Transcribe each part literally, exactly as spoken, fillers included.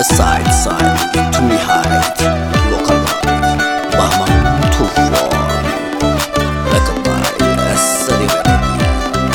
side side to me height local light Bahman tufan Rekabay eseri verdi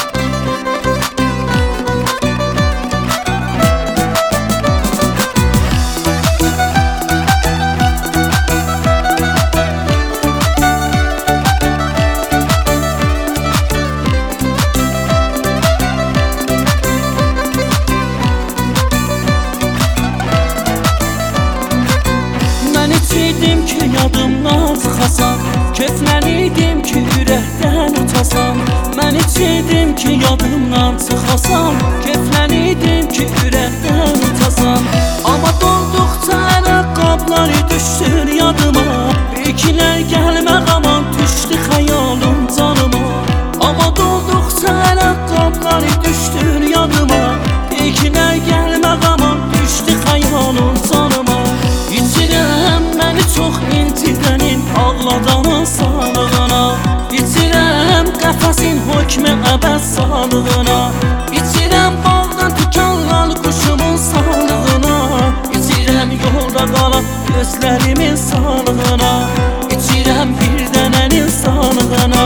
İçidim ki yadımdan çıxasan, köfləniydim ki ürəkdən utasan. Mən içidim ki yadımdan çıxasan, köfləniydim ki ürəkdən utasan. Amma dolduqca ərəqqabları düşür yadıma, ikilər gəlmək aman düşdü xəyalım canıma. Amma dolduqca ərəqqabları düşdür yadıma, ikilər gəlmək aman düşdü xəyalım canıma. İçirəm məni çox incidənin ağladanın sağlığına, İçirəm qəfəsin hökmə əbəd sağlığına, İçirəm bağdan tikanlan quşumun sağlığına, İçirəm yolda qalan gözlərimin sağlığına, İçirəm bir dənənin sağlığına.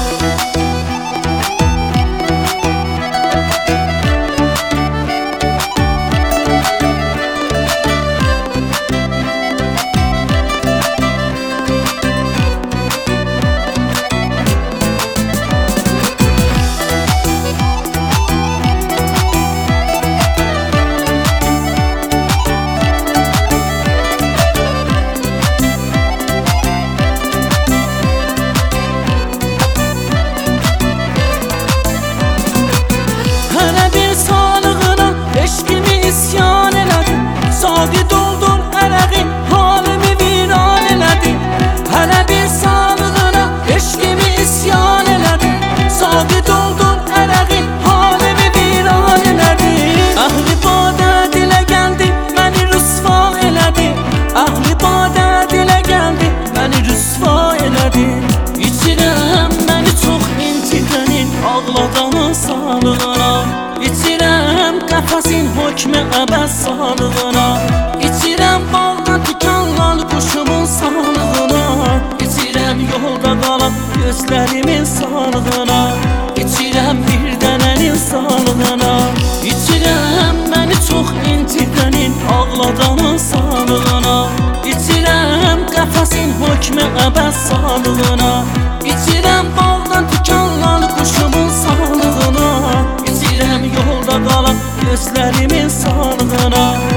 Saqid oldun ərəqin, halimi viran elədin. Hələ bir sağlığına eşqimi isyan elədin. Saqid oldun ərəqin, halimi viran elədin. Əhli badə dilə gəldi, məni rüsva elədin. Əhli badə dilə gəldi, məni rüsva elədin. İçirəm məni çox incidənin ağladanın sağlığına, İçirəm qəfəsin hökmə əbəd sağlığına, İçirəm bağdan tikanlan quşumun sağlığına, İçirəm yolda qalan gözlərimin sağlığına, İçirəm bir dənənin sağlığına, İçirəm məni çox incidənin ağladanın sağlığına, İçirəm qəfəsin hökmə əbəd sağlığına, İçirəm bağdan tikanlan quşumun sağlığına, İçirəm yolda qalan gözlərimin sağlığına.